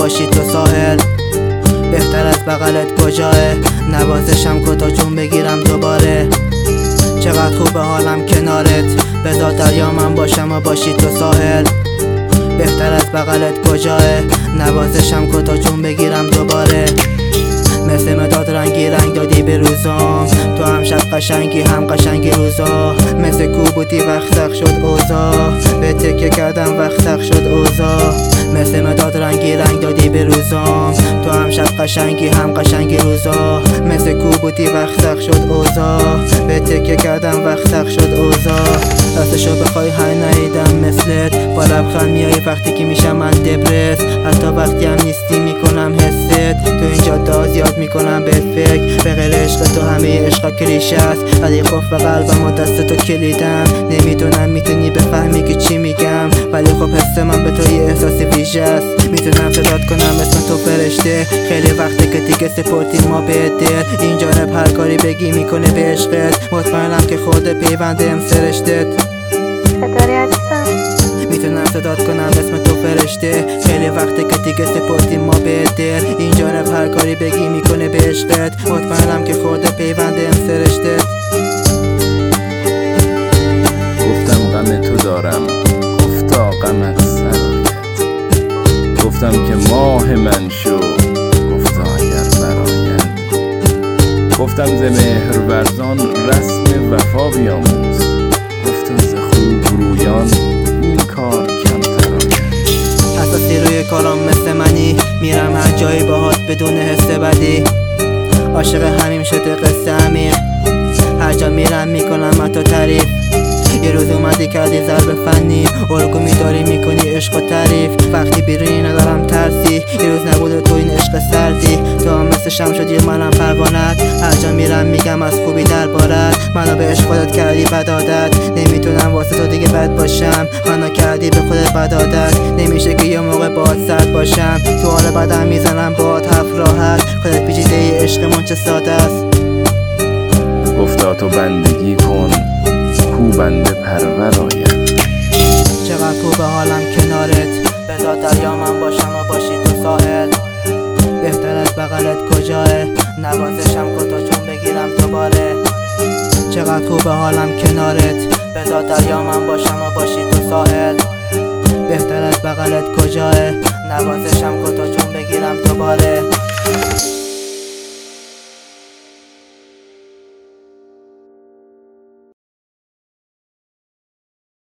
باشی تو ساحل. بهتر از بغلت کجاه، نوازشم کتا جون بگیرم دوباره. چقدر خوبه حالم کنارت، بذار دریا من باشم و باشی تو ساحل. بهتر از بغلت کجاه، نوازشم کتا جون بگیرم دوباره. مثل مداد رنگی رنگ دادی به روزام، تو هم شب قشنگی هم قشنگی روزا. مثل کو بودی وقت سخت شد اوضاع، به تکیه کردم وقت سخت شد اوضاع. مثل مداد رنگی رنگ دادی به روزام، تو هم شب قشنگی هم قشنگی روزا. مثل کو بودی وقت سخت شد اوضاع، به تکیه کردم وقت سخت شد اوضاع. راستشو بخوای هی نیدم مثلت، با لبخند میای وقتی که میشم من دپرس. حتی وقتی هم نیستی میکنم حست، تو اینجا داز یاد میکنم بهت فکر. به غیر عشق تو همه عشقا کلیشه است، ولی خب قلبم و دست تو کلیدم. نمیدونم میتونی بفهمی که چی میگم، ولی خب حس من به تو یه احساس ویژه است. میتونم صدات کنم اسم تو فرشته، خیلی وقته که دیگه سپردیم ما به دل. این جانب هر کاری بگی میکنه به عشقت، مطمئنم که خود پیوندم سرشتت. چطوری عزیزم؟ میتونم صدات کنم اسم تو فرشته، خیلی وقته که دیگه سپردیم ما به دل. این جانب هر کاری بگی میکنه به عشقت، مطمئنم که خورده پیوندم سرشتت. گفتم غم تو دارم، گفتا غمت سرایت. گفتم که ماه من شو، گفتا اگر برآید. گفتم ز مهرورزان رسم وفا بیاموز، گفتا ز خوب رویان این کار کمتر آید. اساسی روی کارم مثل منی، میرم هر جایی باهات بدون حس بدی. عاشق همیم شده قصه عمیق، هر جا میرم میکنم تو تعریف. یه روز اومدی کردی ضرب فنی، ارگو میداری میکنی عشق و تعریف. وقتی بیرونی ندارم ترسی، یه روز نبوده تو این عشق سردی. تو هم مثل شم شدی منم پروانت، هر جا میرم میگم از خوبی دربارت. منو به عشق خودت کردی بد عادت، نمیتونم واسه تو دیگه بد باشم. منو کردی به خودت بد عادت، نمیشه که یه موقع باهات سرد باشم. تو حال بدم میزنم باهات حرف راحت، خودت پیچیده ای عشقمون چه ساده است. گفتا تو بندگی کن کو بنده پرور آید. چقدر خوبه حالم کنارت، بذار دریا من باشم و باشی تو ساحل. بهتر از بغلت کجاه، نوازشم کتا جون بگیرم دوباره. چقدر خوبه حالم کنارت، بذار دریا من باشم و باشی تو ساحل. بهتر از بغلت کجاه، نوازشم کتا جون بگیرم دوباره.